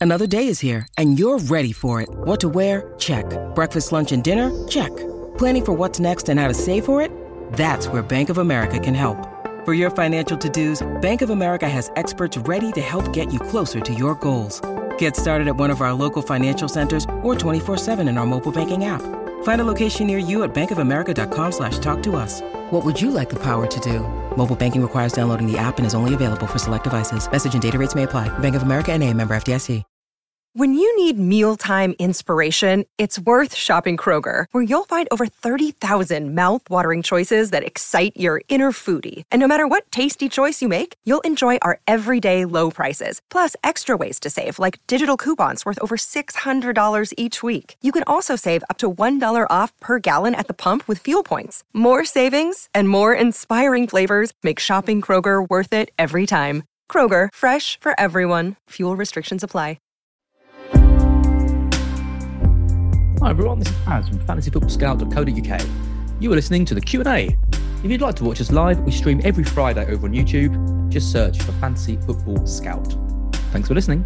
Another day is here, and you're ready for it. What to wear? Check. Breakfast, lunch, and dinner? Check. Planning for what's next and how to save for it? That's where Bank of America can help. For your financial to-dos, Bank of America has experts ready to help get you closer to your goals. Get started at one of our local financial centers or 24/7 in our mobile banking app. Find a location near you at bankofamerica.com/talktous. What would you like the power to do? Mobile banking requires downloading the app and is only available for select devices. Message and data rates may apply. Bank of America N.A., member FDIC. When you need mealtime inspiration, it's worth shopping Kroger, where you'll find over 30,000 mouth-watering choices that excite your inner foodie. And no matter what tasty choice you make, you'll enjoy our everyday low prices, plus extra ways to save, like digital coupons worth over $600 each week. You can also save up to $1 off per gallon at the pump with fuel points. More savings and more inspiring flavors make shopping Kroger worth it every time. Kroger, fresh for everyone. Fuel restrictions apply. Hi everyone, this is Az from fantasyfootballscout.co.uk. You are listening to the Q&A. If you'd like to watch us live, we stream every Friday over on YouTube. Just search for Fantasy Football Scout. Thanks for listening.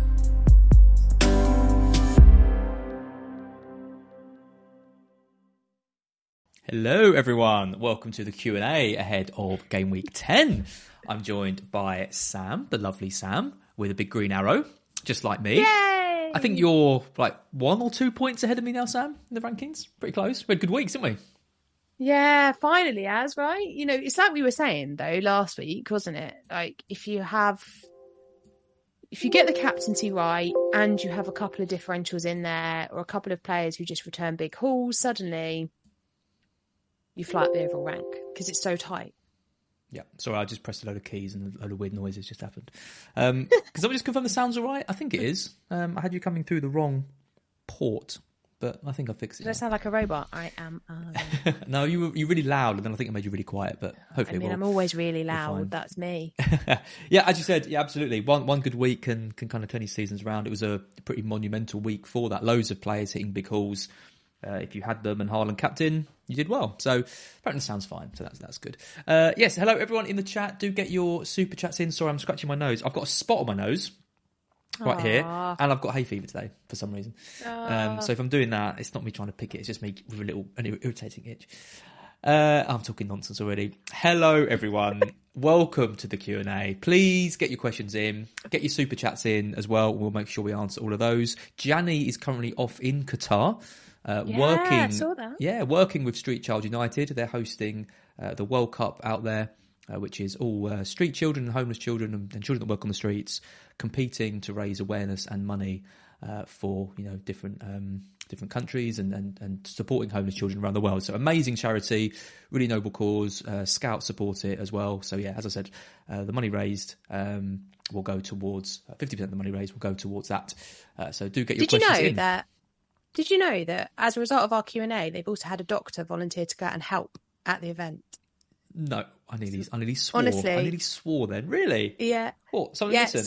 Hello everyone, welcome to the Q&A ahead of Game Week 10. I'm joined by Sam, the lovely Sam, with a big green arrow, just like me. Yay! I think you're like 1 or 2 points ahead of me now, Sam, in the rankings. Pretty close. We had good weeks, didn't we? Yeah, finally, Az, right? You know, it's like we were saying, though, last week, wasn't it? Like, if you get the captaincy right and you have a couple of differentials in there or a couple of players who just return big hauls, suddenly you fly up the overall rank because it's so tight. Yeah, sorry, I just pressed a load of keys and a load of weird noises just happened. Because I just confirm the sound's all right? I think it is. I had you coming through the wrong port, but I think I fixed it. Does that sound like a robot? I am. No, you're really loud, and then I think I made you really quiet, but hopefully I'm always really loud. That's me. Yeah, as you said, yeah, absolutely. One good week can kind of turn your seasons around. It was a pretty monumental week for that. Loads of players hitting big hauls. If you had them and Haaland captain, you did well. So apparently sounds fine. So that's good. Yes, hello everyone in the chat. Do get your super chats in. Sorry, I'm scratching my nose. I've got a spot on my nose right here, and I've got hay fever today for some reason. So if I'm doing that, it's not me trying to pick it. It's just me with an irritating itch. I'm talking nonsense already. Hello everyone. Welcome to the Q&A. Please get your questions in. Get your super chats in as well. We'll make sure we answer all of those. Gianni is currently off in Qatar. I saw that. Working with Street Child United. They're hosting the World Cup out there, which is all street children and homeless children and children that work on the streets competing to raise awareness and money for different countries and supporting homeless children around the world. So amazing charity, really noble cause. Scouts support it as well. So yeah, as I said, the money raised will go towards 50% of the money raised will go towards that. So do get your questions in. Did you know that as a result of our Q&A, they've also had a doctor volunteer to go out and help at the event? No, I nearly swore. Honestly. I nearly swore then. Really? Yeah. What? Somebody listens?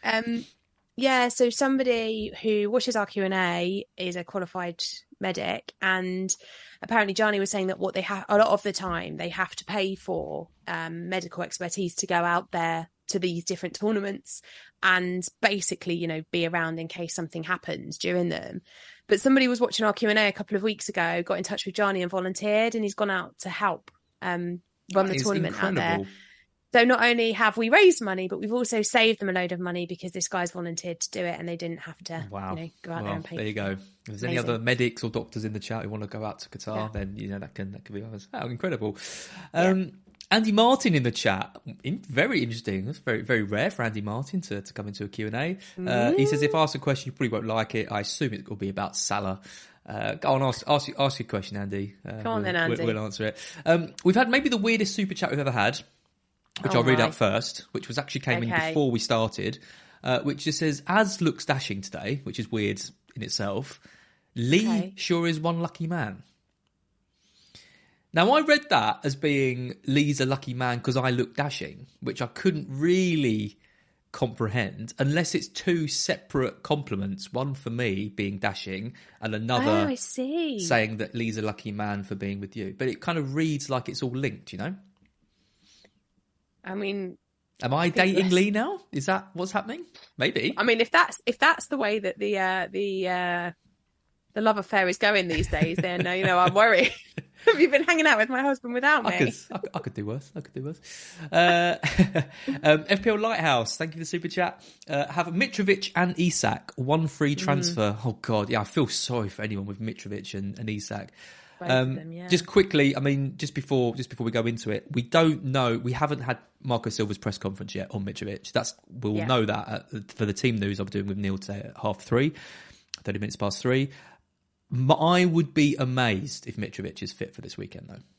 So somebody who watches our Q&A is a qualified medic, and apparently Gianni was saying that what they have a lot of the time they have to pay for medical expertise to go out there to these different tournaments and basically, be around in case something happens during them. But somebody was watching our Q&A a couple of weeks ago, got in touch with Gianni and volunteered, and he's gone out to help run the tournament incredible. out there. So not only have we raised money, but we've also saved them a load of money because this guy's volunteered to do it and they didn't have to go out there and pay. There you go. If there's any other medics or doctors in the chat who want to go out to Qatar, then that can be ours. Oh, incredible. Andy Martin in the chat. Very interesting. That's very, very rare for Andy Martin to come into a Q&A. He says, if asked a question, you probably won't like it. I assume it will be about Salah. Go on, ask your question, Andy. Go on then, Andy. We'll answer it. We've had maybe the weirdest super chat we've ever had, which I'll read out first, which was actually came in before we started, which just says, Az looks dashing today, which is weird in itself. Lee sure is one lucky man. Now, I read that as being Lee's a lucky man because I look dashing, which I couldn't really comprehend unless it's two separate compliments, one for me being dashing and another saying that Lee's a lucky man for being with you. But it kind of reads like it's all linked, I mean, Am I dating Lee now? Is that what's happening? Maybe. I mean, if that's the way that the love affair is going these days, then I'm worried. Have you been hanging out with my husband without me? I could do worse. FPL Lighthouse, thank you for the super chat. Have Mitrovic and Isak, one free transfer. Oh God, yeah, I feel sorry for anyone with Mitrovic and Isak. Them, yeah. Just quickly, I mean, just before we go into it, we don't know. We haven't had Marco Silva's press conference yet on Mitrovic. We'll know that for the team news I'm doing with Neil today at 3:30, 30 minutes past 3. I would be amazed if Mitrovic is fit for this weekend, though.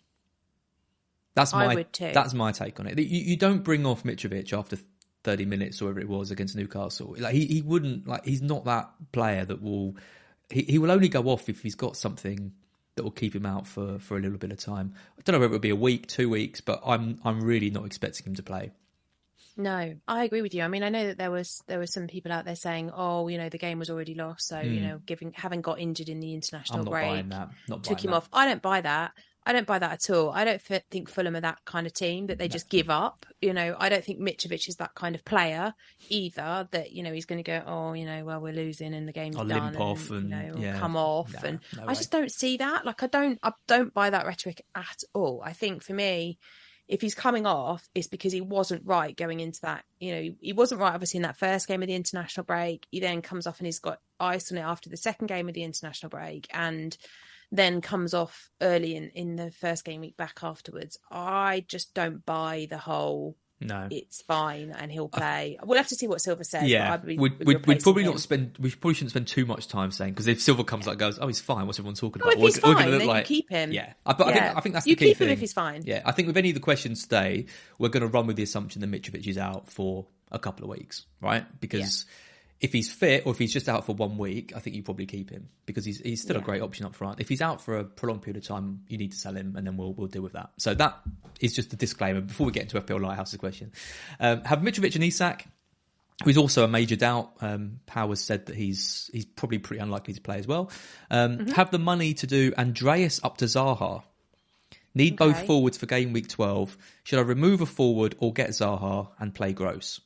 I would too. That's my take on it. You don't bring off Mitrovic after 30 minutes or whatever it was against Newcastle. Like he wouldn't, like, he's not that player that will. He will only go off if he's got something that will keep him out for a little bit of time. I don't know whether it will be a week, 2 weeks, but I'm really not expecting him to play. No, I agree with you. I mean, I know that there was some people out there saying, "Oh, the game was already lost, so having got injured in the international break, buying that. Took him off." I don't buy that. I don't buy that at all. I don't think Fulham are that kind of team that they just give up. I don't think Mitrovic is that kind of player either. That he's going to go, "Oh, well, we're losing and the game's done." Limp off and come off, I just don't see that. Like, I don't buy that rhetoric at all. I think for me, if he's coming off, it's because he wasn't right going into that. He wasn't right, obviously, in that first game of the international break. He then comes off and he's got ice on it after the second game of the international break, and then comes off early in the first game week back afterwards. I just don't buy the whole, no, it's fine and he'll play. We'll have to see what Silva says. Yeah, we'd probably not spend. We probably shouldn't spend too much time saying, because if Silva comes goes, "Oh, he's fine. What's everyone talking about?" If he's fine, then you keep him. Yeah, I think that's the key thing. You keep him if he's fine. Yeah, I think with any of the questions today, we're going to run with the assumption that Mitrovic is out for a couple of weeks, right? Because if he's fit or if he's just out for 1 week, I think you probably keep him because he's still a great option up front. If he's out for a prolonged period of time, you need to sell him, and then we'll deal with that. So that is just a disclaimer before we get into FPL Lighthouse's question. Have Mitrovic and Isak, who's also a major doubt. Powers said that he's probably pretty unlikely to play as well. Have the money to do Andreas up to Zaha. Need both forwards for game week 12. Should I remove a forward or get Zaha and play Gross?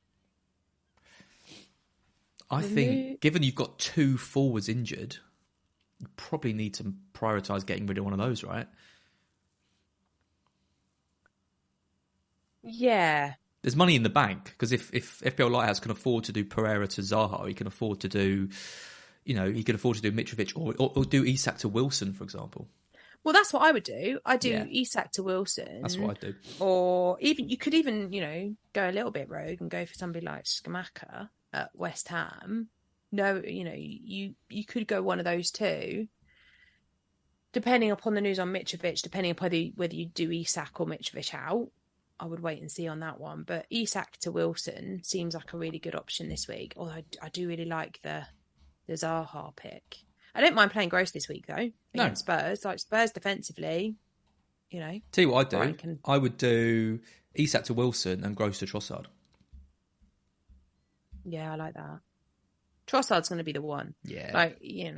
I think, given you've got 2 forwards injured, you probably need to prioritise getting rid of one of those, right? Yeah. There's money in the bank, because if FPL Lighthouse can afford to do Pereira to Zaha, he can afford to do, Mitrovic or do Isak to Wilson, for example. Well, that's what I would do. I do Isak to Wilson. That's what I do. Or you could even, go a little bit rogue and go for somebody like Scamacca at West Ham. No, you could go one of those two. Depending upon the news on Mitrovic, depending upon whether you do Isak or Mitrovic out, I would wait and see on that one. But Isak to Wilson seems like a really good option this week. Although I do really like the Zaha pick. I don't mind playing Gross this week, though, against Spurs. Like, Spurs defensively, Tell you what I'd do. I would do Isak to Wilson and Gross to Trossard. Yeah, I like that. Trossard's going to be the one. Yeah.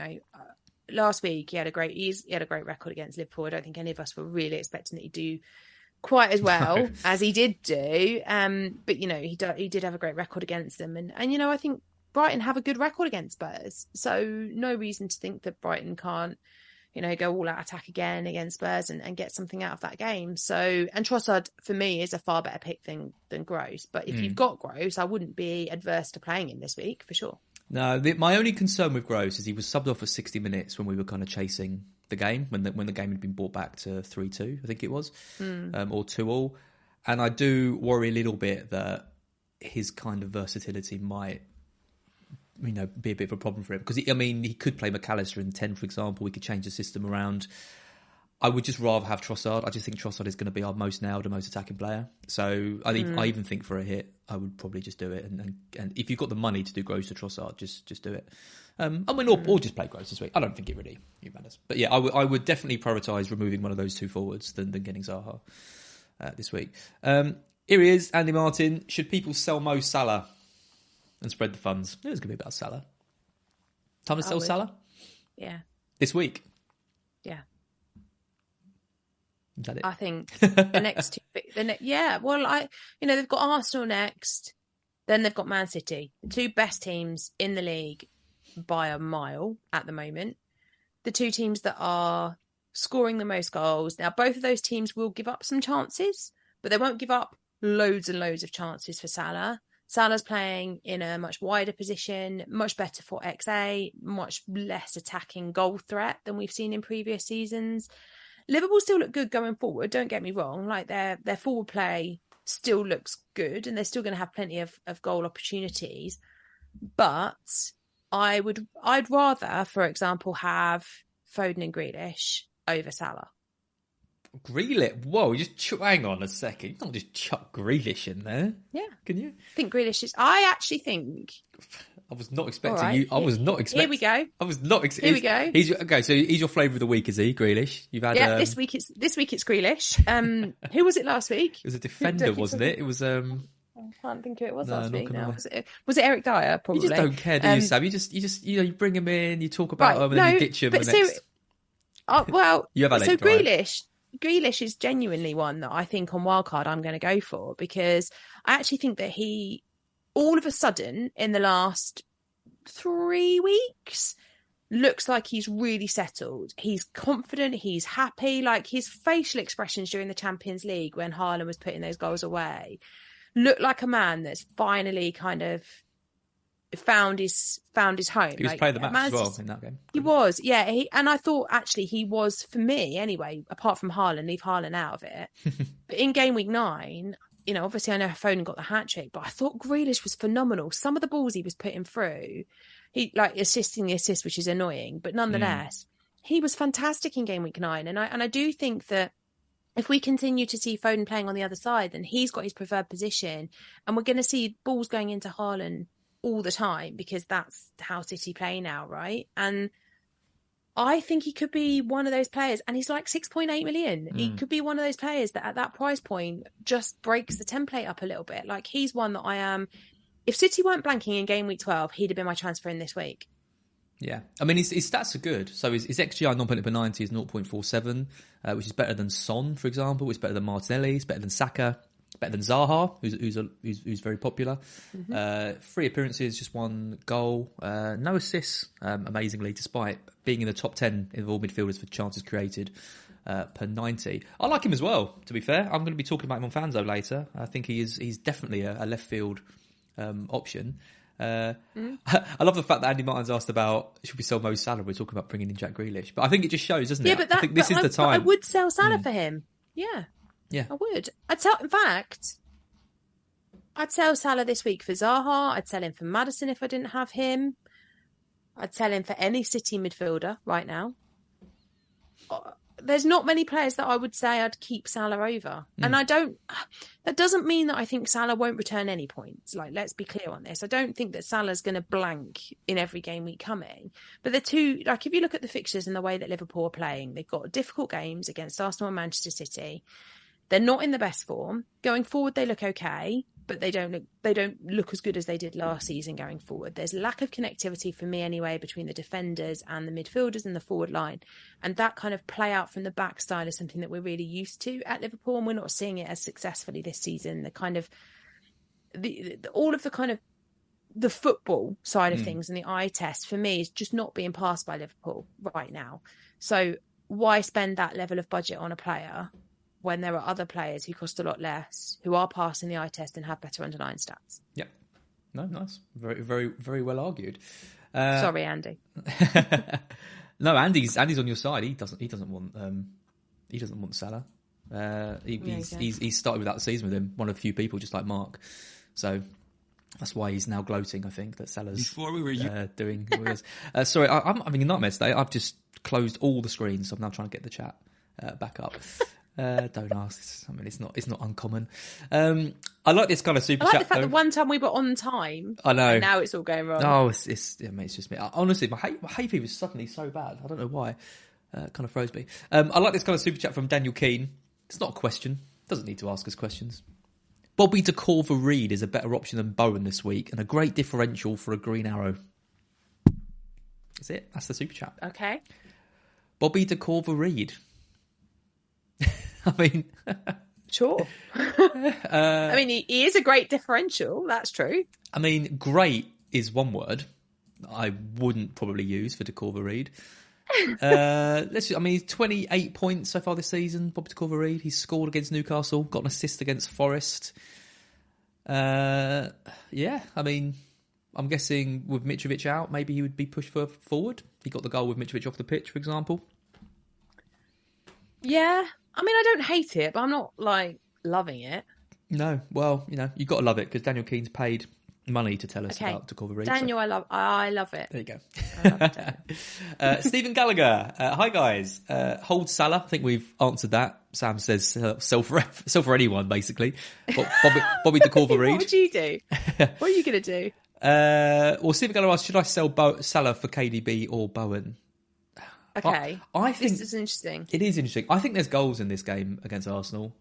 Last week he had a great record against Liverpool. I don't think any of us were really expecting that he'd do quite as well as he did do. But he did have a great record against them, and I think Brighton have a good record against Spurs, so no reason to think that Brighton can't, go all out attack again against Spurs and get something out of that game. So, and Trossard for me is a far better pick than Gross. But if you've got Gross, I wouldn't be adverse to playing him this week for sure. No, my only concern with Gross is he was subbed off for 60 minutes when we were kind of chasing the game, when the game had been brought back to 3-2, I think it was, or 2-2. And I do worry a little bit that his kind of versatility might, be a bit of a problem for him. Because, he could play McAllister in 10, for example. We could change the system around. I would just rather have Trossard. I just think Trossard is going to be our most nailed and most attacking player. So I even think for a hit, I would probably just do it. And if you've got the money to do Gross to Trossard, just do it. Or just play Gross this week. I don't think it really matters. But yeah, I would definitely prioritise removing one of those 2 forwards than getting Zaha this week. Here he is, Andy Martin. Should people sell Mo Salah and spread the funds? It was going to be about Salah. Time to sell Salah? Yeah. This week? Yeah. Is that it? I think the next two, they've got Arsenal next, then they've got Man City, the two best teams in the league by a mile at the moment. The two teams that are scoring the most goals. Now, both of those teams will give up some chances, but they won't give up loads and loads of chances for Salah. Salah's playing in a much wider position, much better for XA, much less attacking goal threat than we've seen in previous seasons. Liverpool still look good going forward, don't get me wrong. Like their forward play still looks good and they're still going to have plenty of goal opportunities. But I'd rather, for example, have Foden and Grealish over Salah. Grealish? Whoa, hang on a second. You can't just chuck Grealish in there. Yeah. Can you? I think Grealish is... I actually think... I was not expecting you. I was not expecting... Here we go. I was not expecting... Here we go. Okay, so he's your flavour of the week, is he, Grealish? You've had... Yeah, this week it's Grealish. Who was it last week? It was a defender, wasn't it? It was... I can't think who it was last week now. Was it Eric Dyer? Probably. You just don't care, do you, Sam? You just you bring him in, you talk about him, and then you ditch him. You have so Grealish is genuinely one that I think on wildcard I'm going to go for, because I actually think that he, all of a sudden in the last 3 weeks, looks like he's really settled. He's confident. He's happy. Like his facial expressions during the Champions League when Haaland was putting those goals away looked like a man that's finally kind of found his home. He was playing the match as well in that game. He was, yeah. And I thought actually he was, for me anyway, apart from Haaland, leave Haaland out of it. But in game week 9, obviously I know Foden got the hat trick, but I thought Grealish was phenomenal. Some of the balls he was putting through, he like assisting the assist, which is annoying, but nonetheless, he was fantastic in game week 9. And I do think that if we continue to see Foden playing on the other side, then he's got his preferred position, and we're going to see balls going into Haaland all the time, because that's how City play now, right? And I think he could be one of those players, and he's like 6.8 million. He could be one of those players that at that price point just breaks the template up a little bit. Like he's one that I am. If City weren't blanking in game week 12, he'd have been my transfer in this week. Yeah, I mean, his stats are good. So his XGI non-penalty per 90 is 0.47, which is better than Son, for example. It's better than Martinelli. It's better than Saka. Better than Zaha, who's very popular. 3 appearances, just 1 goal, no assists, amazingly, despite being in the top 10 of all midfielders for chances created per 90. I like him as well, to be fair. I'm going to be talking about him on Fanzo later. I think he's definitely a left field option. I love the fact that Andy Martin's asked about should we sell Mo Salah. We're talking about bringing in Jack Grealish, but I think it just shows, doesn't it? Yeah, but I think this is the time. I would sell Salah for him. Yeah. Yeah, I would. In fact, I'd sell Salah this week for Zaha. I'd sell him for Maddison if I didn't have him. I'd sell him for any City midfielder right now. There's not many players that I would say I'd keep Salah over. And that doesn't mean that I think Salah won't return any points. Like, let's be clear on this. I don't think that Salah's going to blank in every game week coming. But the two, like if you look at the fixtures and the way that Liverpool are playing, they've got difficult games against Arsenal and Manchester City. They're not in the best form. Going forward, they look okay, but they don't look as good as they did last season going forward. There's lack of connectivity for me anyway between the defenders and the midfielders and the forward line. And that kind of play out from the back style is something that we're really used to at Liverpool, and we're not seeing it as successfully this season. The kind of all of the kind of the football side of things and the eye test for me is just not being passed by Liverpool right now. So why spend that level of budget on a player when there are other players who cost a lot less, who are passing the eye test and have better underlying stats? Yeah. No, nice. Very, very, very well argued. Sorry, Andy. No, Andy's on your side. He doesn't want Salah. He's started without the season with him. One of the few people, just like Mark. So that's why he's now gloating, I think, that Salah's before we were doing. Sorry, I'm having a nightmare today. I've just closed all the screens, so I'm now trying to get the chat back up. Don't ask. I mean, it's not uncommon. I like this kind of super chat. I like the fact that one time we were on time. I know. And now it's all going wrong. Oh, it's just me. Honestly, my hay fever is suddenly so bad. I don't know why. Kind of froze me. I like this kind of super chat from Daniel Keane. It's not a question. Doesn't need to ask us questions. Bobby de Corver-Reed is a better option than Bowen this week, and a great differential for a green arrow. That's it. That's the super chat. Okay. Bobby de Corver-Reed. I mean, Sure. I mean, he is a great differential. That's true. I mean, great is one word I wouldn't probably use for Decorva-Reid. He's 28 points so far this season, Bobby Decorva-Reid. He's scored against Newcastle, got an assist against Forest. I mean, I'm guessing with Mitrovic out, maybe he would be pushed forward. He got the goal with Mitrovic off the pitch, for example. Yeah. I mean, I don't hate it, but I'm not, loving it. No. Well, you've got to love it because Daniel Keane's paid money to tell us about Decorva-Reid. Daniel, so. I love it. There you go. I love it, Stephen Gallagher. Hi, guys. Hold Salah. I think we've answered that. Sam says sell for anyone, basically. Bobby Decorva-Reid. What would you do? What are you going to do? Stephen Gallagher asked, should I sell Salah for KDB or Bowen? Okay. I think this is interesting. It is interesting. I think there's goals in this game against Arsenal.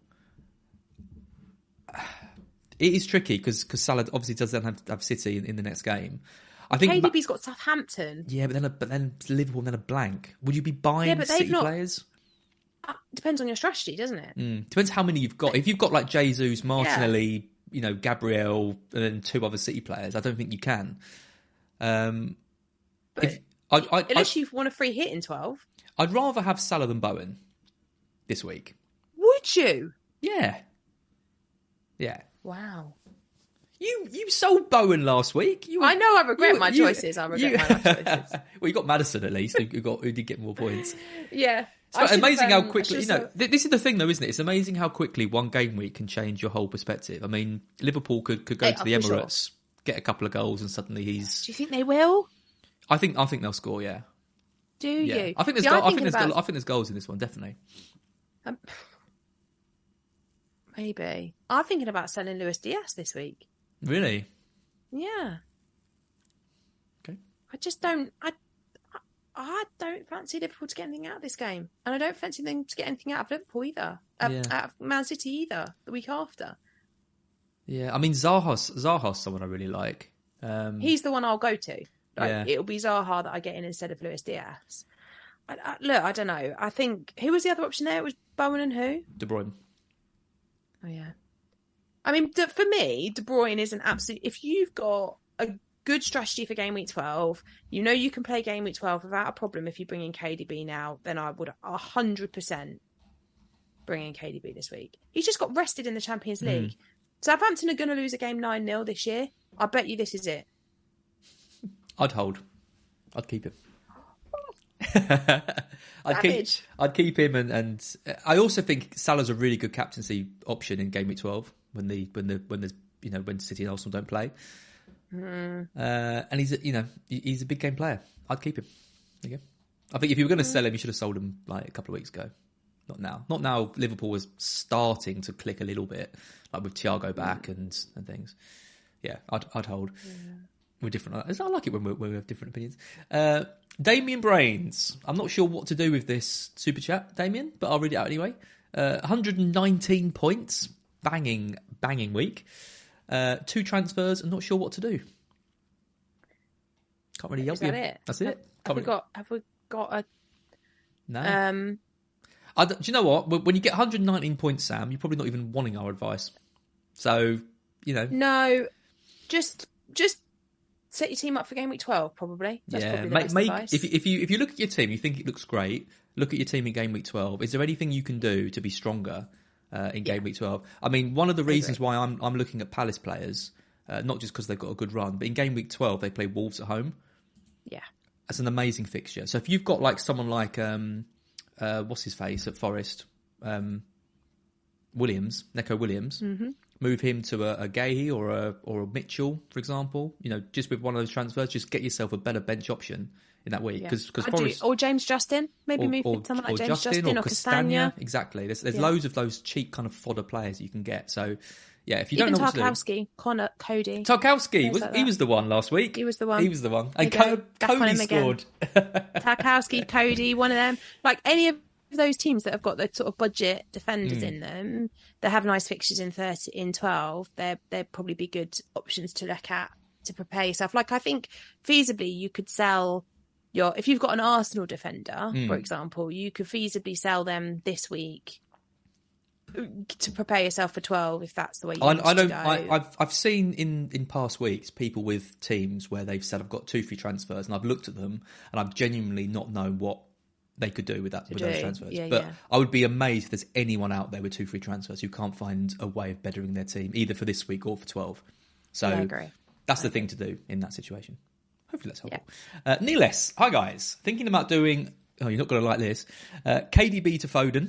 It is tricky because Salah obviously doesn't have City in the next game. I think KDB's got Southampton. Yeah, but then Liverpool and then a blank. Would you be buying City players? Depends on your strategy, doesn't it? Depends how many you've got. If you've got like Jesus, Martinelli, Gabriel, and then 2 other City players, I don't think you can. Unless you want a free hit in 12. I'd rather have Salah than Bowen this week. Would you? Yeah. Yeah. Wow. You sold Bowen last week. I know. I regret my choices. I regret my choices. Well, you got Maddison at least, who did get more points. Yeah. It's amazing how quickly, this is the thing though, isn't it? It's amazing how quickly one game week can change your whole perspective. I mean, Liverpool could go to the Emirates, get a couple of goals, and suddenly he's... Do you think they will? I think they'll score, yeah. Do you? I think there's goals in this one, definitely. Maybe. I'm thinking about selling Luis Diaz this week. Really? Yeah. Okay. I just don't... I don't fancy Liverpool to get anything out of this game. And I don't fancy them to get anything out of Liverpool either. Out of Man City either, the week after. Yeah, I mean, Zaha's someone I really like. He's the one I'll go to. It'll be Zaha that I get in instead of Luis Diaz. Look, I don't know. I think... Who was the other option there? It was Bowen and who? De Bruyne. Oh, yeah. I mean, for me, De Bruyne is an absolute... If you've got a good strategy for game week 12, you can play game week 12 without a problem if you bring in KDB now, then I would 100% bring in KDB this week. He's just got rested in the Champions League. Southampton are going to lose a game 9-0 this year. I bet you this is it. I'd hold. I'd keep him. I'd keep him, and I also think Salah's a really good captaincy option in game week 12 when City and Arsenal don't play. And he's a big game player. I'd keep him. There you go. I think if you were going to sell him, you should have sold him like a couple of weeks ago. Not now. Not now. Liverpool was starting to click a little bit, like with Thiago back and things. Yeah, I'd hold. We're different. I like it when we have different opinions. Damien Brains. I'm not sure what to do with this super chat, Damien, but I'll read it out anyway. 119 points. Banging week. 2 transfers and not sure what to do. Can't really help you. Is that it? That's it. Have we got a... No. Do you know what? When you get 119 points, Sam, you're probably not even wanting our advice. So, No, just set your team up for game week 12, probably. That's probably the best advice. If you look at your team, you think it looks great, look at your team in game week 12. Is there anything you can do to be stronger in game week 12? I mean, one of the reasons why I'm looking at Palace players, not just because they've got a good run, but in game week 12, they play Wolves at home. Yeah. That's an amazing fixture. So if you've got like someone like, what's his face at Forest, Neco Williams, move him to a Gahey or a Mitchell, for example. Just with one of those transfers, just get yourself a better bench option in that week. Because Forest, or James Justin, maybe move someone like James Justin or Castagna. Exactly. There's loads of those cheap kind of fodder players you can get. So yeah, if you don't know what to do. Tarkowski, Connor, Cody. Tarkowski he was the one last week. He was the one. And Cody scored. Tarkowski, Cody, one of them. Like any of those teams that have got the sort of budget defenders in them that have nice fixtures in 12, they'd probably be good options to look at to prepare yourself. Like I think feasibly you could sell if you've got an Arsenal defender, for example, you could feasibly sell them this week to prepare yourself for 12 if that's the way you I want to don't. go. I've seen in past weeks people with teams where they've said I've got 2 free transfers, and I've looked at them and I've genuinely not known what they could do with those transfers. But I would be amazed if there's anyone out there with 2 free transfers who can't find a way of bettering their team either for this week or for 12. So I agree. That's the thing to do in that situation. Hopefully that's helpful. Yeah. Neil S. Hi guys, thinking about doing. Oh, you're not going to like this. KDB to Foden.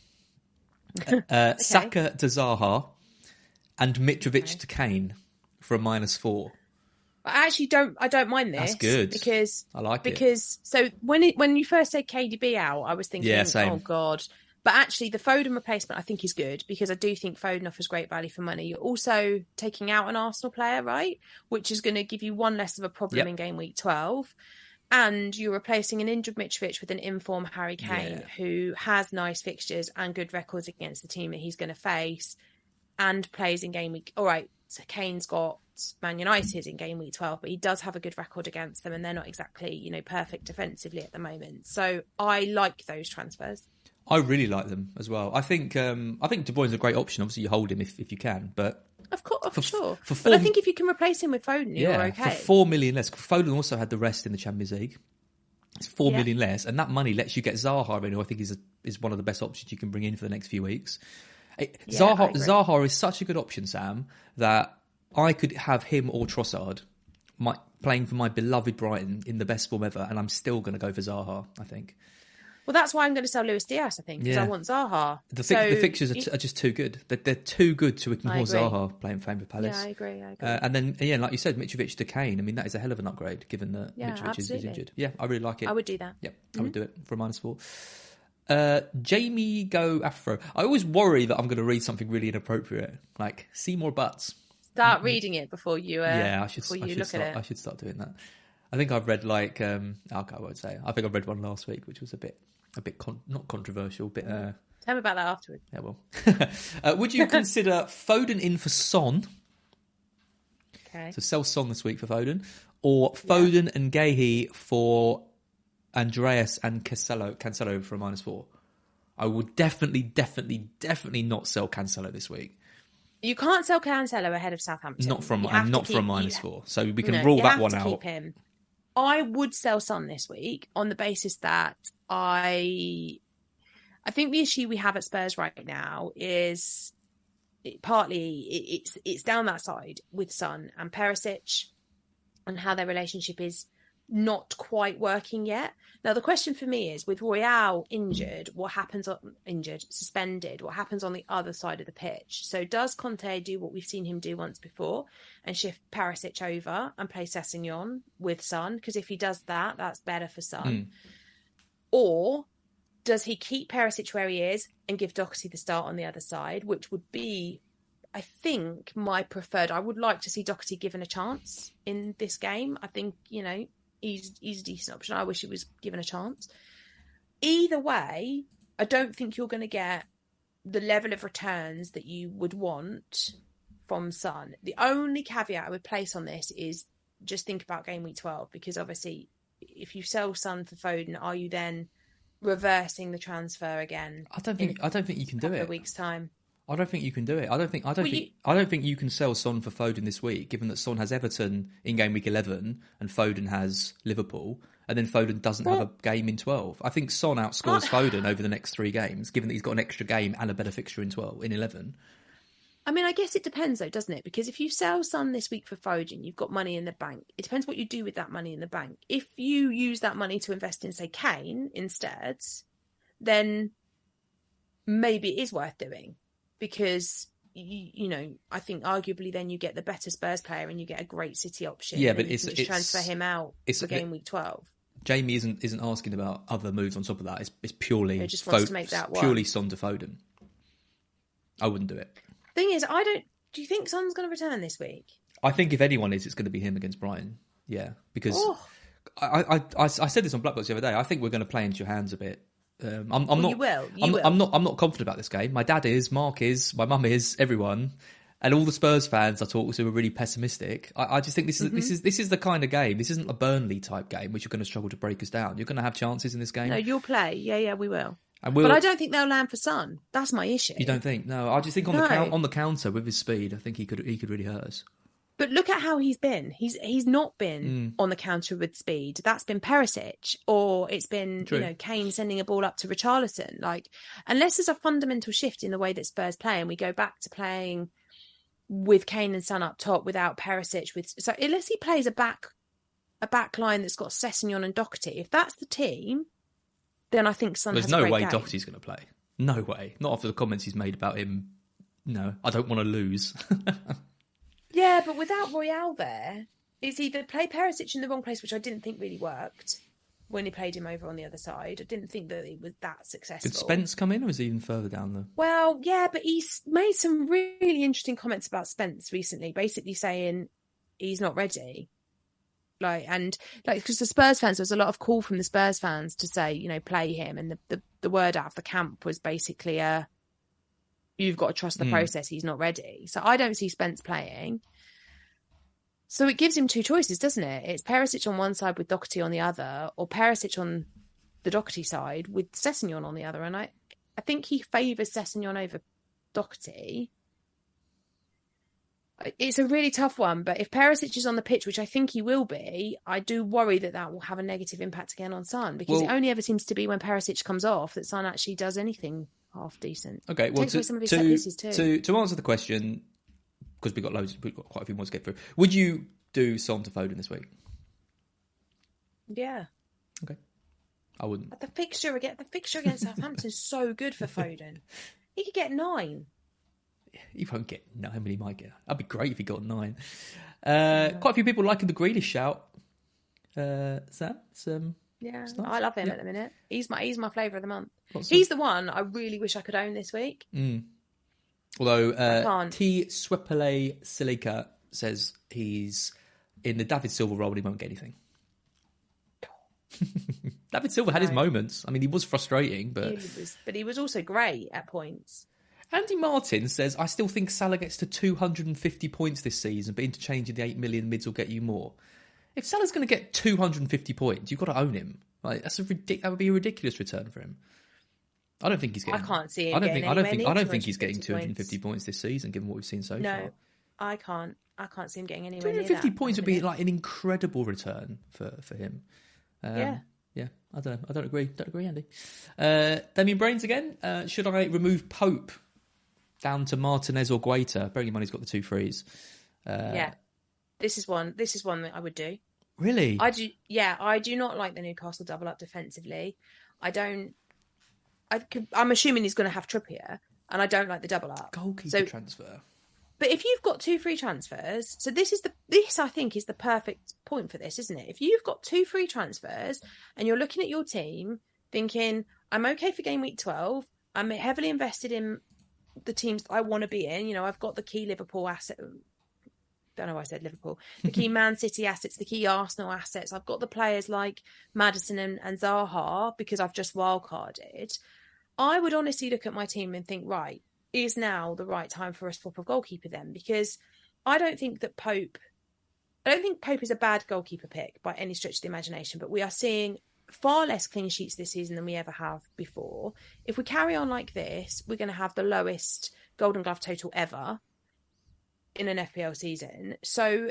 Okay. Saka to Zaha and Mitrovic to Kane for a -4. I don't mind this. That's good. Because I like it. So when you first said KDB out, I was thinking, oh God. But actually the Foden replacement I think is good because I do think Foden offers great value for money. You're also taking out an Arsenal player, right? Which is going to give you one less of a problem in game week 12. And you're replacing an injured Mitrovic with an in-form Harry Kane, who has nice fixtures and good records against the team that he's going to face and plays in game week. All right, so Kane's got Man United in game week 12, but he does have a good record against them and they're not exactly, perfect defensively at the moment. So I like those transfers. I really like them as well. I think De Bruyne's a great option. Obviously, you hold him if you can, but... Of course, for sure. But I think if you can replace him with Foden, you're okay. For 4 million less. Foden also had the rest in the Champions League. It's 4 million less, and that money lets you get Zaha in, who I think is one of the best options you can bring in for the next few weeks. Zaha is such a good option, Sam, that I could have him or Trossard playing for my beloved Brighton in the best form ever, and I'm still going to go for Zaha, I think. Well, that's why I'm going to sell Luis Diaz, I think, because I want Zaha. The fixtures are just too good. They're too good to ignore Zaha playing for Palace. Yeah, I agree. And then, like you said, Mitrovic to Kane. I mean, that is a hell of an upgrade, given that Mitrovic is injured. Yeah, I really like it. I would do that. Yeah, I would do it for a -4. Jamie Go Afro. I always worry that I'm going to read something really inappropriate, like see more butts. Start reading it before you look at it. I should start doing that. I think I've read I won't say. I think I read one last week, which was a bit not controversial, but tell me about that afterwards. Yeah, well, would you consider Foden in for Son? Okay. So sell Son this week for Foden, or Foden and Guehi for Andreas and Cancelo for a -4. I would definitely not sell Cancelo this week. You can't sell Cancelo ahead of Southampton. Not from -4, so we can rule that one out. Keep him. I would sell Son this week on the basis that I think the issue we have at Spurs right now is partly it's down that side with Son and Perisic and how their relationship is not quite working yet. Now the question for me is, with Royale suspended, what happens on the other side of the pitch? So does Conte do what we've seen him do once before and shift Perisic over and play Sessegnon with Son? Because if he does that, that's better for Son. Or does he keep Perisic where he is and give Doherty the start on the other side, which would be, I think, my preferred. I would like to see Doherty given a chance in this game. I think, he's a decent option. I wish he was given a chance. Either way, I don't think you're going to get the level of returns that you would want from Son. The only caveat I would place on this is just think about game week 12, because obviously if you sell Son for Foden, are you then reversing the transfer again? I don't think you can do it. A week's time. I don't think you can do it. I don't think you can sell Son for Foden this week, given that Son has Everton in game week 11 and Foden has Liverpool, and then Foden doesn't have a game in 12. I think Son outscores Foden over the next 3 games, given that he's got an extra game and a better fixture in 11. I mean, I guess it depends though, doesn't it? Because if you sell Son this week for Foden, you've got money in the bank. It depends what you do with that money in the bank. If you use that money to invest in, say, Kane instead, then maybe it is worth doing. Because, I think arguably then you get the better Spurs player and you get a great City option. Yeah, but you can just transfer him out for game week 12. Jamie isn't asking about other moves on top of that. It's purely he just wants to make that work. Purely Son to Foden. I wouldn't do it. Thing is, do you think Son's going to return this week? I think if anyone is, it's going to be him against Brighton. Yeah, because I said this on Black Box the other day. I think we're going to play into your hands a bit. I'm not confident about this game. My dad is, Mark is, my mum is, everyone, and all the Spurs fans I talk to are really pessimistic. I just think this is the kind of game. This isn't a Burnley type game which you're going to struggle to break us down. You're going to have chances in this game. No, you'll play. Yeah, we will. But I don't think they'll land for Son. That's my issue. You don't think? No, I just think on the counter with his speed, I think he could really hurt us. But look at how he's been. He's not been on the counter with speed. That's been Perisic, or it's been Kane sending a ball up to Richarlison. Like, unless there's a fundamental shift in the way that Spurs play, and we go back to playing with Kane and Son up top without Perisic, so unless he plays a back line that's got Sessegnon and Doherty, if that's the team, then I think Son. There's no way Doherty's going to play. No way. Not after the comments he's made about him. No, I don't want to lose. Yeah, but without Royale there, it's either play Perisic in the wrong place, which I didn't think really worked when he played him over on the other side. I didn't think that he was that successful. Did Spence come in, or was he even further down the... Well, yeah, but he's made some really interesting comments about Spence recently, basically saying he's not ready. Because the Spurs fans, there was a lot of call from the Spurs fans to say, play him. And the word out of the camp was basically you've got to trust the process. He's not ready. So I don't see Spence playing. So it gives him two choices, doesn't it? It's Perisic on one side with Doherty on the other, or Perisic on the Doherty side with Sessegnon on the other. And I think he favours Sessegnon over Doherty. It's a really tough one, but if Perisic is on the pitch, which I think he will be, I do worry that will have a negative impact again on Son, because it only ever seems to be when Perisic comes off that Son actually does anything half decent. Okay, well, to answer the question, because we've got quite a few more to get through. Would you do Son to Foden this week? Yeah. Okay. I wouldn't. But the fixture against Southampton is so good for Foden. He could get 9. He won't get 9, but he might get. That'd be great if he got 9. Quite a few people liking the Grealish shout. Sam? Yeah, nice. I love him at the minute. He's my flavour of the month. He's the one I really wish I could own this week. Although T. Swepele Silica says he's in the David Silva role and he won't get anything. David Silva had his moments. I mean, he was frustrating, but he was also great at points. Andy Martin says, I still think Salah gets to 250 points this season, but interchanging the 8 million mids will get you more. If Salah's going to get 250 points, you've got to own him. Like, that would be a ridiculous return for him. I don't think he's getting. I can't see him. I don't think he's getting 250 points this season, given what we've seen so far. No, I can't see him getting anywhere 250 near that. points would be like an incredible return for him. Yeah, I don't agree. Don't agree, Andy. Damien Brains again. Should I remove Pope down to Martinez or Guaita? Bearing in mind he's got the 2 frees. Yeah, this is one that I would do. Really? I do. Yeah, I do not like the Newcastle double up defensively. I'm assuming he's going to have Trippier, and I don't like the double up. Goalkeeper transfer. But if you've got 2 free transfers, so this I think is the perfect point for this, isn't it? If you've got 2 free transfers and you're looking at your team thinking, I'm okay for game week 12, I'm heavily invested in the teams that I want to be in. I've got the key Liverpool asset. Don't know why I said Liverpool. The key Man City assets, the key Arsenal assets. I've got the players like Maddison and Zaha because I've just wildcarded. I would honestly look at my team and think, right, is now the right time for a swap of goalkeeper then? Because I don't think Pope is a bad goalkeeper pick by any stretch of the imagination, but we are seeing far less clean sheets this season than we ever have before. If we carry on like this, we're going to have the lowest Golden Glove total ever in an FPL season. So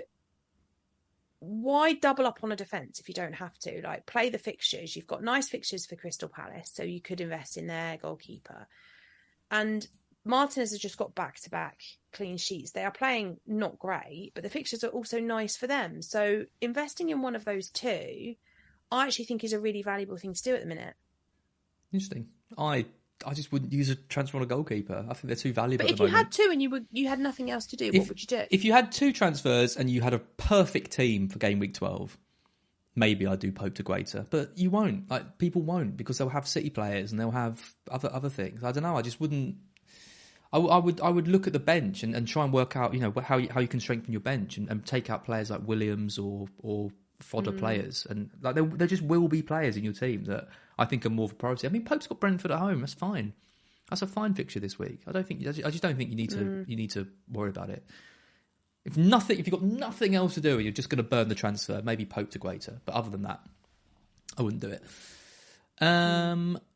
why double up on a defence if you don't have to? Like, play the fixtures. You've got nice fixtures for Crystal Palace, so you could invest in their goalkeeper. And Martinez has just got back-to-back clean sheets. They are playing not great, but the fixtures are also nice for them. So investing in one of those 2, I actually think is a really valuable thing to do at the minute. Interesting. I just wouldn't use a transfer on a goalkeeper. I think they're too valuable. But if you had 2 and you had nothing else to do, what would you do? If you had 2 transfers and you had a perfect team for game week 12, maybe I'd do Pope to Guaita. But you won't. Like, people won't, because they'll have City players and they'll have other things. I don't know. I just wouldn't. I would look at the bench and try and work out, how you can strengthen your bench and take out players like Williams or fodder players, and like there just will be players in your team that I think are more of a priority. I mean, Pope's got Brentford at home. That's fine. That's a fine fixture this week. I just don't think you need to worry about it. If you've got nothing else to do and you're just going to burn the transfer, maybe Pope to Guaita. But other than that, I wouldn't do it.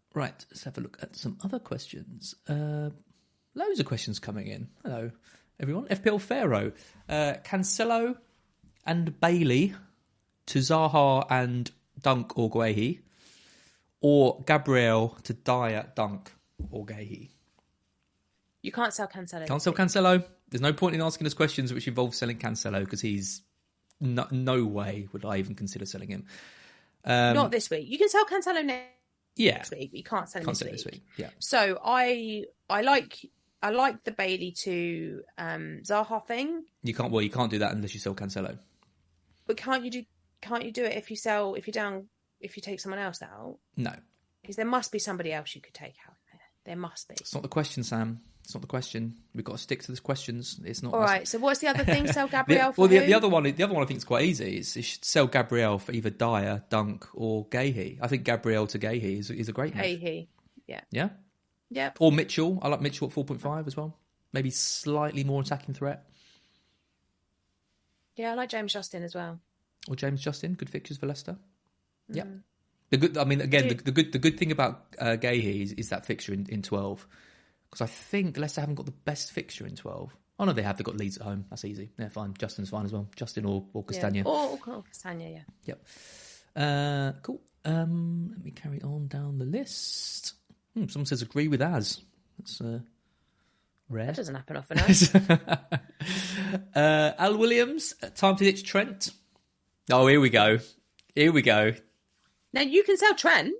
Right, let's have a look at some other questions. Loads of questions coming in. Hello, everyone. FPL Pharaoh. Cancelo and Bailey to Zaha and Dunk or Guehi, or Gabriel to Dyer, Dunk or Guehi. You can't sell Cancelo. Can't sell Cancelo. There's no point in asking us questions which involve selling Cancelo because he's no way would I even consider selling him. Not this week. You can sell Cancelo next week, but you can't sell him this week. Yeah. So I like the Bailey to Zaha thing. You can't do that unless you sell Cancelo. But can't you do it if you take someone else out? No. Because there must be somebody else you could take out there. There must be. It's not the question, Sam. It's not the question. We've got to stick to the questions. It's not. All right. So what's the other thing? Sell Gabriel the who? other one I think is quite easy. Is you should sell Gabriel for either Dyer, Dunk, or Guehi. I think Gabriel to Guehi is a great move. Guehi. Yeah. Yeah. Yeah. Or Mitchell. I like Mitchell at 4.5 as well. Maybe slightly more attacking threat. Yeah, I like James Justin as well. Or James Justin. Good fixtures for Leicester. Mm. Yeah. The good thing about Guehi is that fixture in 12. Because I think Leicester haven't got the best fixture in 12. Oh, no, they have. They've got Leeds at home. That's easy. Yeah, fine. Justin's fine as well. Justin or Castagna. Yeah. Or Castagna, yeah. Yep. Cool. Let me carry on down the list. Someone says agree with Az. That's rare. That doesn't happen often enough. Al Williams, time to ditch Trent. Oh, here we go. Now, you can sell Trent.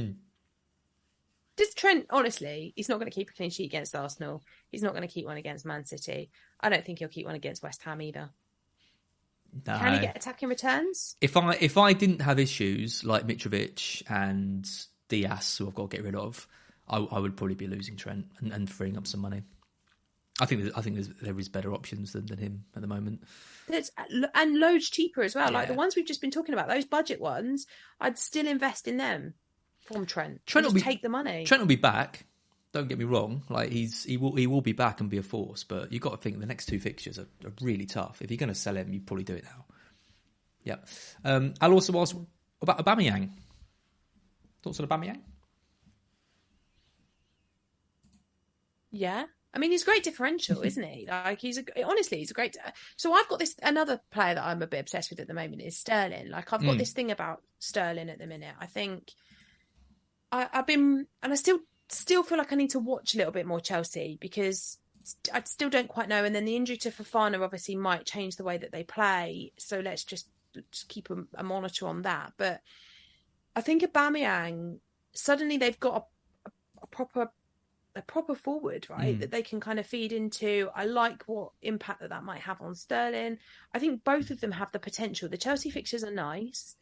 Does Trent, honestly, he's not going to keep a clean sheet against Arsenal. He's not going to keep one against Man City. I don't think he'll keep one against West Ham either. No. Can he get attacking returns? If I didn't have issues like Mitrovic and Diaz, who I've got to get rid of, I would probably be losing Trent and freeing up some money. I think there is better options than him at the moment. And loads cheaper as well. Yeah. Like the ones we've just been talking about, those budget ones, I'd still invest in them from Trent. Trent will take the money. Trent will be back. Don't get me wrong. Like he will be back and be a force. But you've got to think the next two fixtures are really tough. If you're going to sell him, you probably do it now. Yeah. I'll also ask about Aubameyang. Thoughts on Aubameyang? Yeah. I mean, he's a great differential, isn't he? Like, he's a great. So I've got another player that I'm a bit obsessed with at the moment is Sterling. Like, I've got this thing about Sterling at the minute. I think I've been, and I still feel like I need to watch a little bit more Chelsea because I still don't quite know. And then the injury to Fofana obviously might change the way that they play. So let's just keep a monitor on that. But I think Aubameyang, suddenly they've got a proper forward, right? That they can kind of feed into. I like what impact that might have on Sterling. I think both of them have the potential. The Chelsea fixtures are nice.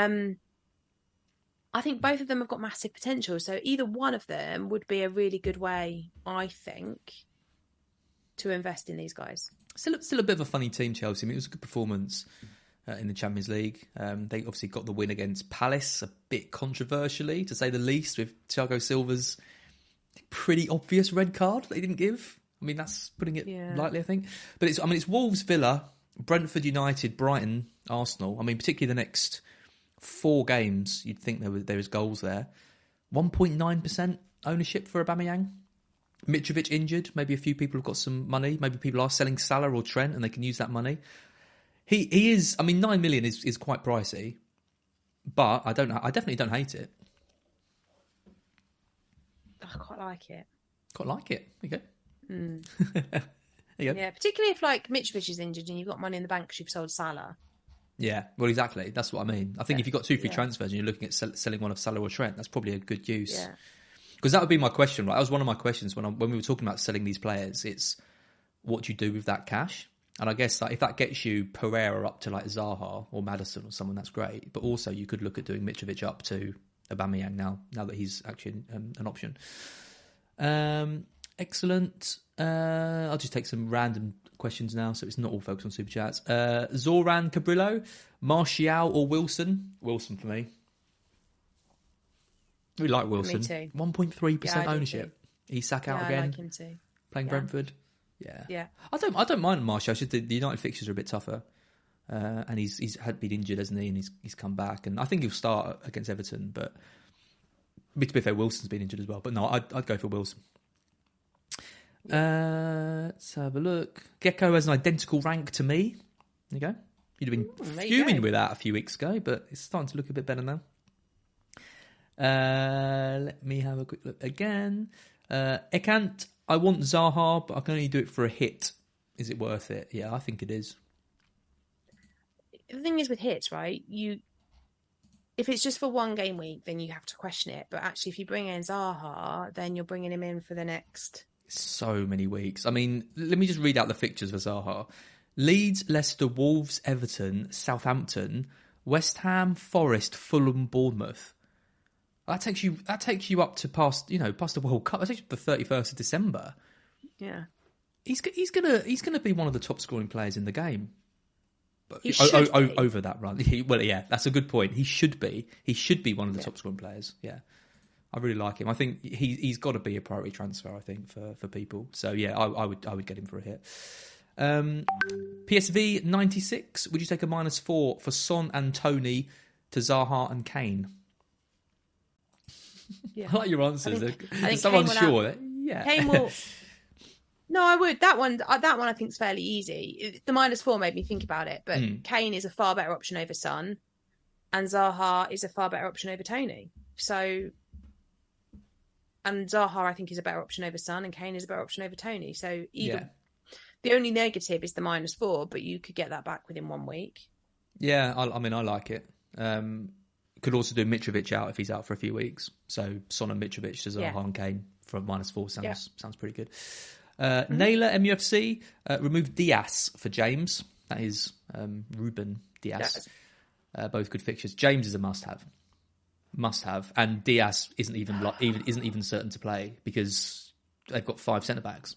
I think both of them have got massive potential. So either one of them would be a really good way, I think, to invest in these guys. Still a bit of a funny team, Chelsea. I mean, it was a good performance in the Champions League. They obviously got the win against Palace, a bit controversially, to say the least, with Thiago Silva's pretty obvious red card they didn't give. I mean, that's putting it lightly, I think. But it's Wolves, Villa, Brentford, United, Brighton, Arsenal. I mean, particularly the next 4 games, you'd think there is goals there. 1.9% ownership for Aubameyang. Mitrovic injured. Maybe a few people have got some money. Maybe people are selling Salah or Trent and they can use that money. He is. I mean, 9 million is quite pricey, but I definitely don't hate it. I quite like it. Quite like it. Okay. Mm. There you go. Yeah, particularly if like Mitrovic is injured and you've got money in the bank because you've sold Salah. Yeah, well, exactly. That's what I mean. I think if you've got 2 free transfers and you're looking at selling one of Salah or Trent, that's probably a good use. Yeah. Because that would be my question, right? That was one of my questions when we were talking about selling these players. It's what do you do with that cash? And I guess if that gets you Pereira up to like Zaha or Maddison or someone, that's great. But also you could look at doing Mitrovic up to Aubameyang now that he's actually an option. Excellent. I'll just take some random questions now, so it's not all focused on Super Chats. Zoran Cabrillo, Martial or Wilson? Wilson for me. We like Wilson. Me too. 1.3% ownership. Isak out again. I like him too. Playing Brentford. Yeah. I don't mind Martial. It's just the United fixtures are a bit tougher. And he's had been injured, hasn't he? And he's come back. And I think he'll start against Everton, but To be fair, Wilson's been injured as well, but no, I'd go for Wilson. Let's have a look. Gecko has an identical rank to me. There you go. You'd have been fuming with that a few weeks ago, but it's starting to look a bit better now. Let me have a quick look again. Ekant, I want Zaha, but I can only do it for a hit. Is it worth it? Yeah, I think it is. The thing is with hits, right? If it's just for one game week, then you have to question it. But actually, if you bring in Zaha, then you're bringing him in for the next... So many weeks. I mean, let me just read out the fixtures for Zaha. Leeds, Leicester, Wolves, Everton, Southampton, West Ham, Forest, Fulham, Bournemouth. That takes you up to past the World Cup. That takes you to the 31st of December. Yeah. He's gonna be one of the top scoring players in the game. He should be. Over that run. Well, yeah, that's a good point. He should be. He should be one of the top scoring players. Yeah. I really like him. I think he's got to be a priority transfer, I think, for people. So yeah, I would get him for a hit. PSV 96. Would you take a -4 for Son and Tony to Zaha and Kane? Yeah. I like your answers. I think Someone's Kane sure. Yeah. Kane will... No, I would. That one I think is fairly easy. The -4 made me think about it, but Kane is a far better option over Son, and Zaha is a far better option over Tony. So... And Zaha, I think, is a better option over Son, and Kane is a better option over Tony. So the only negative is the -4, but you could get that back within 1 week. Yeah, I mean, I like it. Could also do Mitrovic out if he's out for a few weeks. So Son and Mitrovic to Zaha and Kane for -4 sounds pretty good. Naylor, MUFC, remove Diaz for James. That is Ruben Diaz. Both good fixtures. James is a must-have, and Diaz isn't even certain to play because they've got 5 centre backs.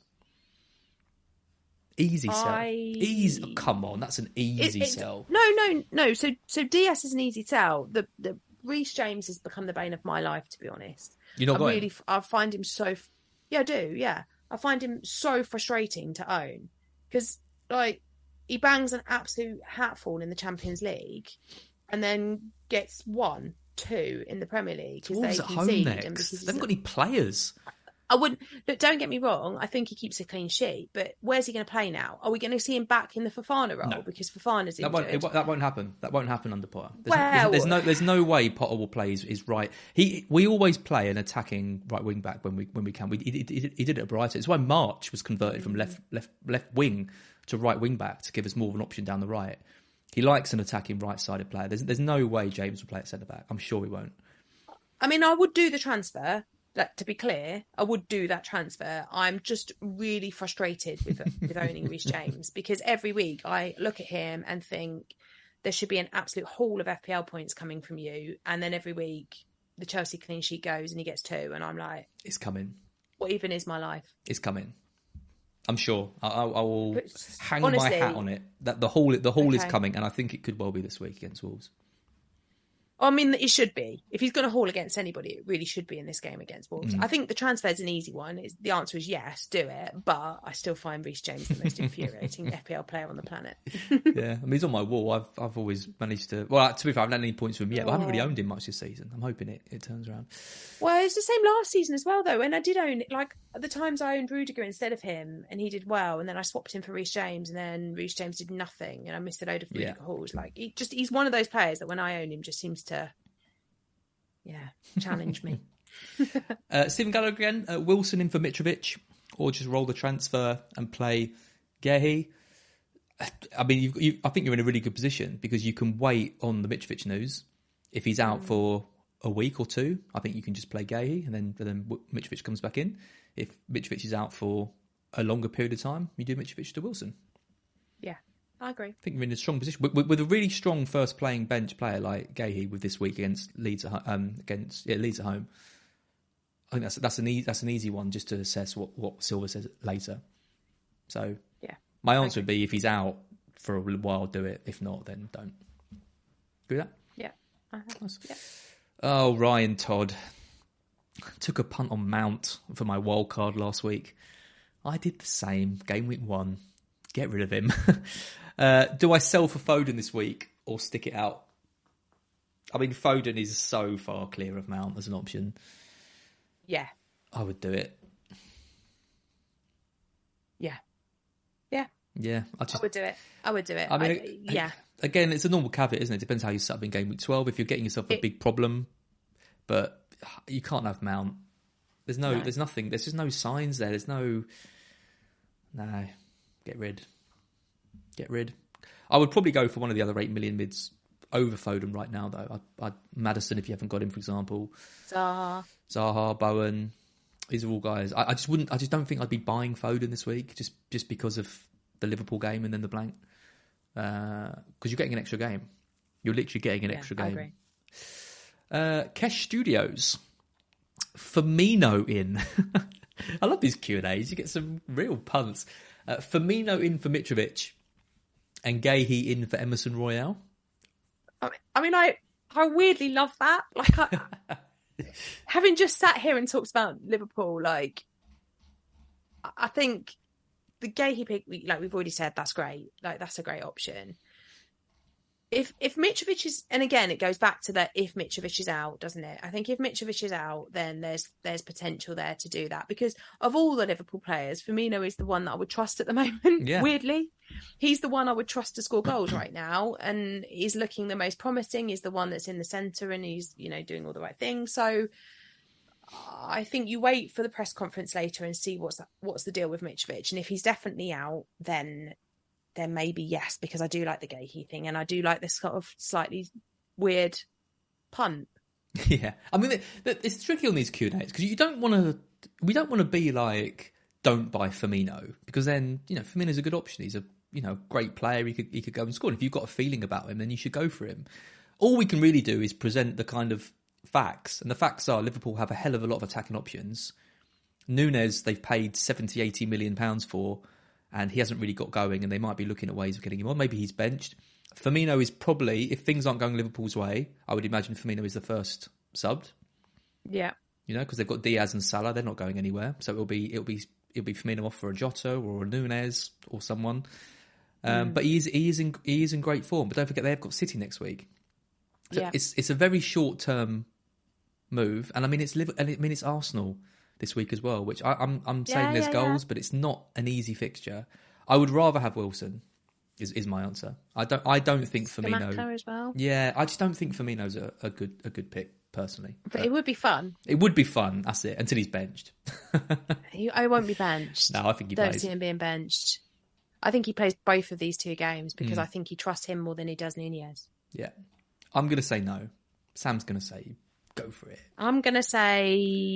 Easy sell. Come on, that's an easy sell. No. So Diaz is an easy sell. The Reece James has become the bane of my life, to be honest. I find him so. Yeah, I do. Yeah, I find him so frustrating to own because he bangs an absolute hatful in the Champions League, and then gets 1, 2 in the Premier League because they concede. They haven't got any players. I wouldn't look. Don't get me wrong. I think he keeps a clean sheet, but where's he going to play now? Are we going to see him back in the Fofana role? No. Because Fofana's injured. That won't happen. That won't happen under Potter. There's no way Potter will play his right. We always play an attacking right wing back when we can. He did it at Brighton. It's why March was converted from left wing to right wing back to give us more of an option down the right. He likes an attacking right-sided player. There's no way James will play at centre back. I'm sure he won't. I mean, I would do the transfer. To be clear, I would do that transfer. I'm just really frustrated with owning Reece James because every week I look at him and think there should be an absolute haul of FPL points coming from you, and then every week the Chelsea clean sheet goes and he gets 2, and I'm like, it's coming. What even is my life? It's coming. I'm sure. I will hang my hat on it. That the haul is coming, and I think it could well be this week against Wolves. I mean, it should be. If he's going to haul against anybody, it really should be in this game against Wolves. I think the transfer is an easy one. The answer is yes, do it. But I still find Reece James the most infuriating FPL player on the planet. Yeah, I mean, he's on my wall. I've always managed to... Well, to be fair, I haven't had any points from him yet, but I haven't really owned him much this season. I'm hoping it turns around. Well, it's the same last season as well, though. And I did own... at the times I owned Rudiger instead of him, and he did well. And then I swapped him for Reece James, and then Reece James did nothing. And I missed a load of Rudiger hauls. He's one of those players that when I own him just seems to... challenge me. Stephen Gallagher again. Wilson in for Mitrovic, or just roll the transfer and play Gehi. I mean, I think you're in a really good position because you can wait on the Mitrovic news. If he's out for a week or 2, I think you can just play Gehi, and then Mitrovic comes back in. If Mitrovic is out for a longer period of time, you do Mitrovic to Wilson. Yeah. I agree. I think you're in a strong position with a really strong first playing bench player like Gehi with this week against Leeds at home. I think that's an easy one just to assess what Silva says later. So my answer would be if he's out for a while, do it. If not, then don't. Agree with that? Yeah. Nice. Yeah. Oh, Ryan Todd took a punt on Mount for my wild card last week. I did the same. Game week 1. Get rid of him. Do I sell for Foden this week or stick it out? I mean, Foden is so far clear of Mount as an option. Yeah. I would do it. Yeah. Yeah. Yeah. I would do it. I mean, yeah. Again, it's a normal caveat, isn't it? It depends how you set up in game week 12. If you're getting yourself a big problem, but you can't have Mount. There's nothing. There's just no signs there. There's no. Get rid. I would probably go for one of the other 8 million mids over Foden right now, though. I'd Maddison, if you haven't got him, for example. Zaha, Bowen. These are all guys. I just don't think I'd be buying Foden this week, just because of the Liverpool game and then the blank. Because you're getting an extra game. You're literally getting an extra game. I agree. Kesh Studios. Firmino in. I love these Q&As. You get some real puns. Firmino in for Mitrovic and Gahey in for Emerson Royale. I mean, I weirdly love that. Like, having just sat here and talked about Liverpool, like, I think the Gahey pick, like we've already said, that's great. Like, that's a great option. If Mitrovic is, and again, it goes back to that if Mitrovic is out, doesn't it? I think if Mitrovic is out, then there's potential there to do that. Because of all the Liverpool players, Firmino is the one that I would trust at the moment, weirdly. He's the one I would trust to score goals right now. And he's looking the most promising. He's the one that's in the centre and he's, doing all the right things. So I think you wait for the press conference later and see what's the deal with Mitrovic. And if he's definitely out, then maybe yes, because I do like the Gahey thing and I do like this sort of slightly weird punt. Yeah, I mean, it's tricky on these Q&As because we don't want to be like, don't buy Firmino, because then, Firmino's a good option. He's a, great player. He could go and score. And if you've got a feeling about him, then you should go for him. All we can really do is present the kind of facts. And the facts are Liverpool have a hell of a lot of attacking options. Núñez, they've paid 70, 80 million pounds for, and he hasn't really got going, and they might be looking at ways of getting him on. Maybe he's benched. Firmino is probably, if things aren't going Liverpool's way, I would imagine Firmino is the first subbed. Yeah. Because they've got Diaz and Salah, they're not going anywhere. So it'll be Firmino off for a Jota or a Núñez or someone. But he is in great form. But don't forget they've got City next week. So it's a very short term move, and I mean it's Arsenal this week as well, which I'm saying there's goals, but it's not an easy fixture. I would rather have Wilson. Is my answer. I don't think Firmino as well. Yeah, I just don't think Firmino's a good pick personally. But it would be fun. It would be fun. That's it. Until he's benched. I won't be benched. No, I think he plays. Don't see him being benched. I think he plays both of these two games because I think he trusts him more than he does Núñez. Yeah, I'm going to say no. Sam's going to say go for it. I'm going to say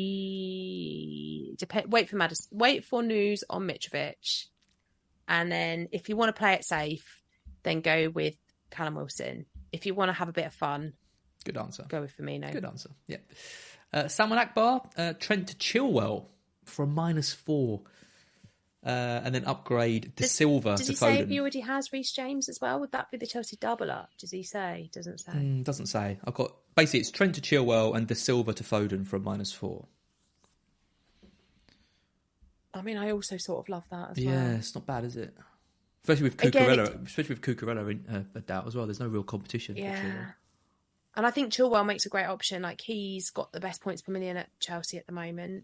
wait for Maddison. Wait for news on Mitrovic. And then if you want to play it safe, then go with Callum Wilson. If you want to have a bit of fun, good answer. Go with Firmino. Good answer. Yeah. Salman Akbar, Trent to Chilwell for -4. And then upgrade De Silva to Foden. Does he say if he already has Reece James as well? Would that be the Chelsea double up? Does he say? Doesn't say. Doesn't say. I've got basically it's Trent to Chilwell and De Silva to Foden for -4. I mean, I also sort of love that as well. Yeah, it's not bad, is it? Especially with Cucurella in a doubt as well. There's no real competition. Yeah. For Chilwell. And I think Chilwell makes a great option. Like, he's got the best points per million at Chelsea at the moment.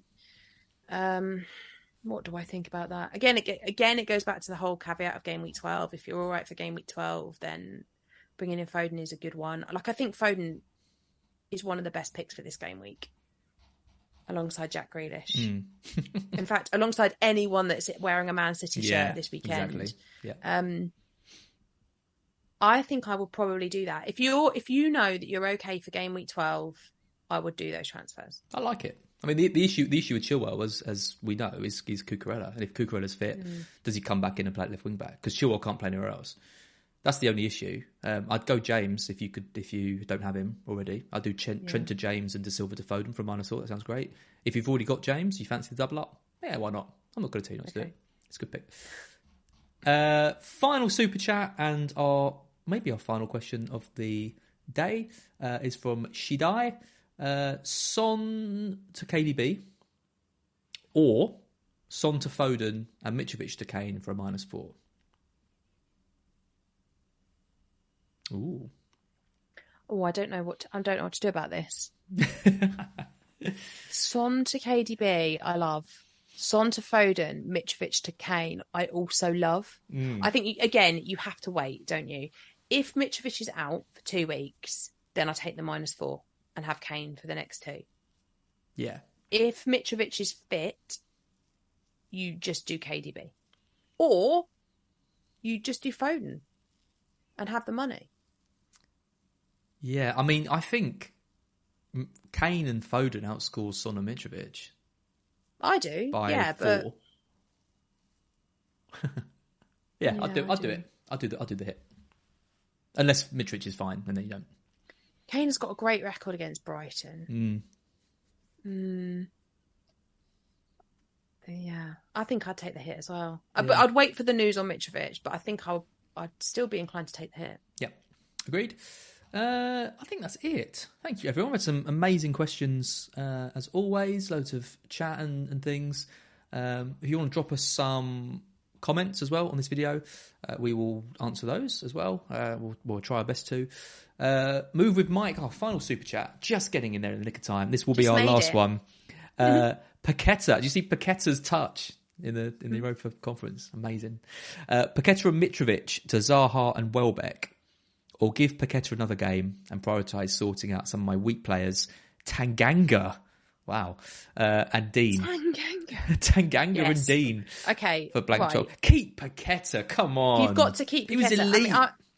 What do I think about that? Again, it goes back to the whole caveat of game week 12. If you're all right for game week 12, then bringing in Foden is a good one. Like, I think Foden is one of the best picks for this game week, alongside Jack Grealish. In fact, alongside anyone that's wearing a Man City shirt this weekend. Exactly. Yeah. I think I will probably do that. If you know that you're okay for game week 12, I would do those transfers. I like it. I mean, the issue with Chilwell, as we know, is Cucurella. And if Cucurella's fit, does he come back in and play left wing back? Because Chilwell can't play anywhere else. That's the only issue. I'd go James if you don't have him already. I'd do Trent to James and De Silva to Foden from -4. That sounds great. If you've already got James, you fancy the double up? Yeah, why not? I'm not going to tell you not to do it. It's a good pick. Final super chat and our final question of the day is from Shidai. Son to KDB or Son to Foden and Mitrovic to Kane for a -4. Ooh. Oh, I don't know what to do about this. Son to KDB, I love. Son to Foden, Mitrovic to Kane, I also love. I think, you have to wait, don't you? If Mitrovic is out for 2 weeks, then I take the -4 and have Kane for the next 2. Yeah. If Mitrovic is fit, you just do KDB. Or you just do Foden and have the money. Yeah, I mean, I think Kane and Foden outscore Son and Mitrovic. I do, by 4. But I'll do it. I'll do the hit. Unless Mitrovic is fine, and then you don't. Kane has got a great record against Brighton. Yeah, I think I'd take the hit as well. Yeah. But I'd wait for the news on Mitrovic, but I think I'd still be inclined to take the hit. Yeah, agreed. I think that's it. Thank you, everyone. We had some amazing questions, as always. Loads of chat and things. If you want to drop us some comments as well on this video, we will answer those as well. We'll try our best to. Move with Mike, our final super chat. Just getting in there in the nick of time. This will be our last one. Paqueta. Did you see Paqueta's touch in the Europa conference? Amazing. Paqueta and Mitrovic to Zaha and Welbeck. Or give Paqueta another game and prioritise sorting out some of my weak players. Tanganga. Wow. And Dean. Tanganga Yes. and Dean. Okay. For blank right. choke. Keep Paqueta. Come on. You've got to keep Paqueta. He was elite.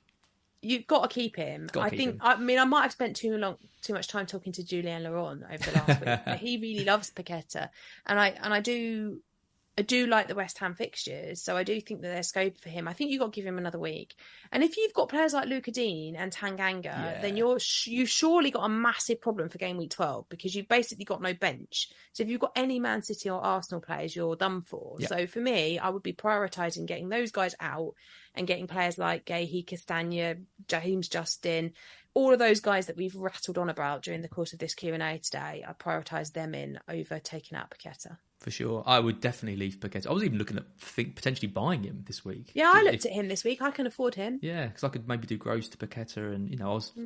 You've got to keep him. I might have spent too much time talking to Julien Laurent over the last week, but he really loves Paqueta, and I do like the West Ham fixtures, so I do think that there's scope for him. I think you've got to give him another week, and if you've got players like Luka Dean and Tanganga, then you've surely got a massive problem for game week 12 because you've basically got no bench. So if you've got any Man City or Arsenal players, you're done for. Yeah. So for me, I would be prioritising getting those guys out and getting players like Guehi, Castagna, James Justin, all of those guys that we've rattled on about during the course of this Q&A today. I prioritise them in over taking out Paqueta. For sure. I would definitely leave Paqueta. I was even looking at potentially buying him this week. Yeah, I looked at him this week. I can afford him. Yeah, because I could maybe do Gross to Paqueta, and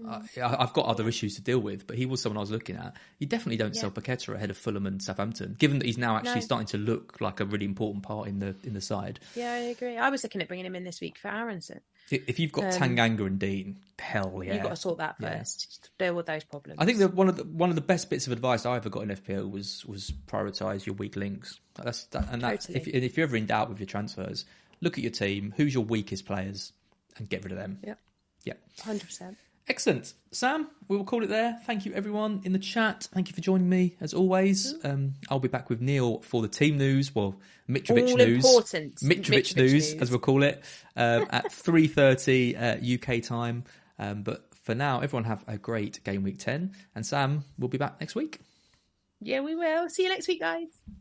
I've got other issues to deal with, but he was someone I was looking at. You definitely don't sell Paqueta ahead of Fulham and Southampton, given that he's now actually starting to look like a really important part in the side. Yeah, I agree. I was looking at bringing him in this week for Aronson. If you've got Tanganga and Dean, hell yeah, you've got to sort that first. Just deal with those problems. I think that one of the best bits of advice I ever got in FPL was prioritise your weak links. Totally. If you're ever in doubt with your transfers, look at your team, who's your weakest players, and get rid of them. Yeah, 100%. Excellent. Sam, we will call it there. Thank you, everyone in the chat. Thank you for joining me, as always. I'll be back with Neil for the team news. Well, Mitrovic news. Important. Mitrovic news, as we'll call it, at 3:30 UK time. But for now, everyone have a great game week 10. And Sam will be back next week. Yeah, we will. See you next week, guys.